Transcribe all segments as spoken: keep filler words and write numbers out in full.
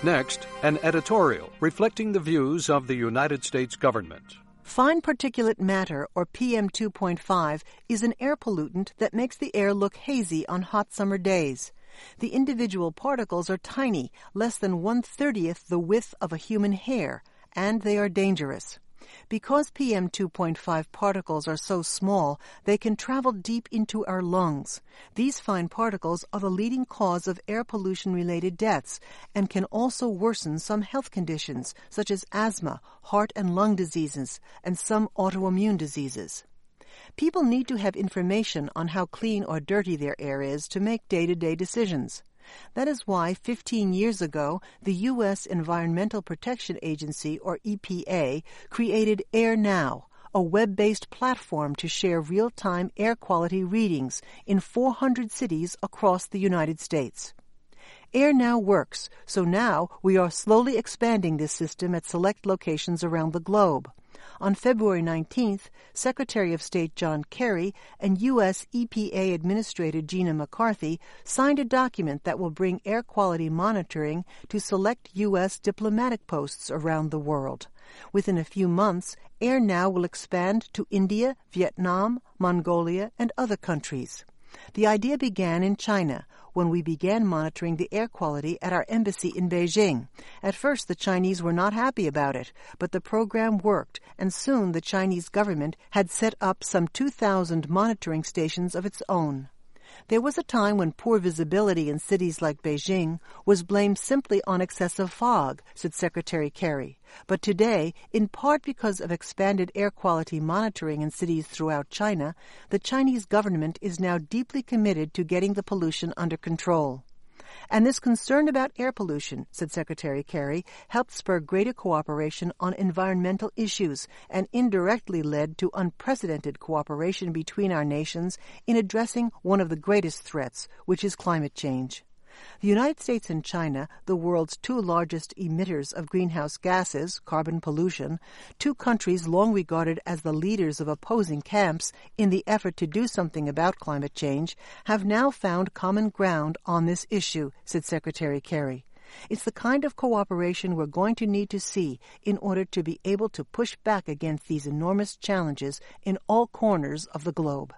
Next, an editorial reflecting the views of the United States government. Fine particulate matter, or P M two point five, is an air pollutant that makes the air look hazy on hot summer days. The individual particles are tiny, less than one-thirtieth the width of a human hair, and they are dangerous. Because P M two point five particles are so small, they can travel deep into our lungs. These fine particles are the leading cause of air pollution-related deaths and can also worsen some health conditions, such as asthma, heart and lung diseases, and some autoimmune diseases. People need to have information on how clean or dirty their air is to make day-to-day decisions. That is why fifteen years ago, the U S Environmental Protection Agency, or E P A, created AirNow, a web-based platform to share real-time air quality readings in four hundred cities across the United States. AirNow works, so now we are slowly expanding this system at select locations around the globe. On February nineteenth, Secretary of State John Kerry and U S E P A Administrator Gina McCarthy signed a document that will bring air quality monitoring to select U S diplomatic posts around the world. Within a few months, AirNow will expand to India, Vietnam, Mongolia, and other countries. The idea began in China, when we began monitoring the air quality at our embassy in Beijing. At first, the Chinese were not happy about it, but the program worked, and soon the Chinese government had set up some two thousand monitoring stations of its own. There was a time when poor visibility in cities like Beijing was blamed simply on excessive fog, said Secretary Kerry. But today, in part because of expanded air quality monitoring in cities throughout China, the Chinese government is now deeply committed to getting the pollution under control. And this concern about air pollution, said Secretary Kerry, helped spur greater cooperation on environmental issues and indirectly led to unprecedented cooperation between our nations in addressing one of the greatest threats, which is climate change. The United States and China, the world's two largest emitters of greenhouse gases, carbon pollution, two countries long regarded as the leaders of opposing camps in the effort to do something about climate change, have now found common ground on this issue, said Secretary Kerry. It's the kind of cooperation we're going to need to see in order to be able to push back against these enormous challenges in all corners of the globe.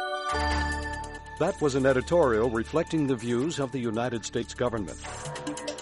That was an editorial reflecting the views of the United States government.